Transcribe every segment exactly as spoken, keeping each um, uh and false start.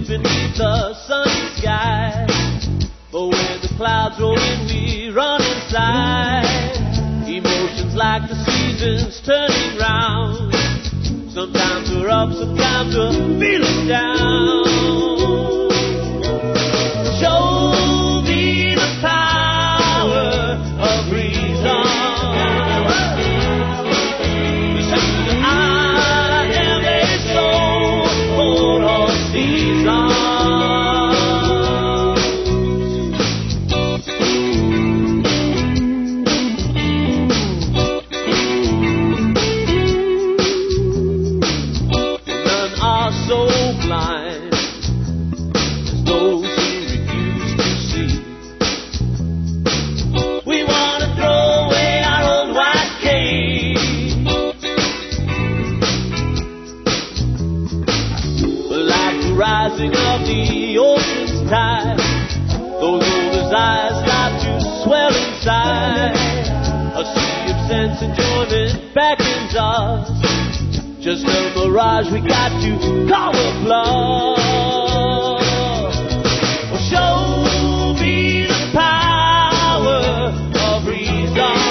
beneath the sunny sky. But when the clouds roll in, we run inside. Emotions like the seasons turning round. Sometimes we're up, sometimes we're feeling down. Show me the power of reason. I am a soul for all seasons. Rising of the ocean's tide, those old eyes start to swell inside. A sea of sense enjoyment beckons us, just a mirage we got to call a bluff. Well, show me the power of reason.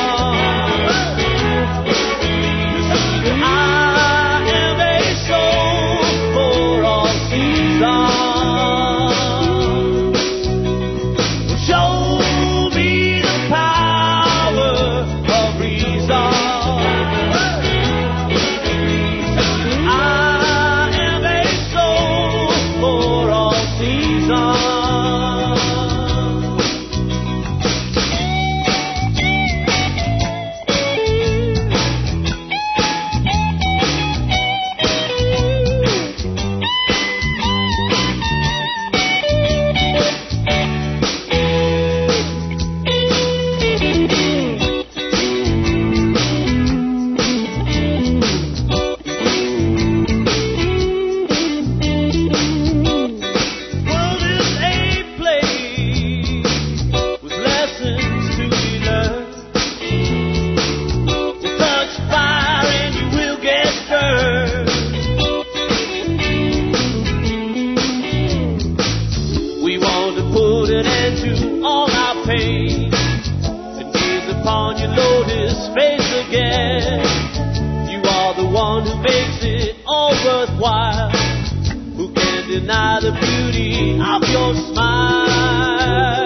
Upon your lotus face again. You are the one who makes it all worthwhile. Who can deny the beauty of your smile?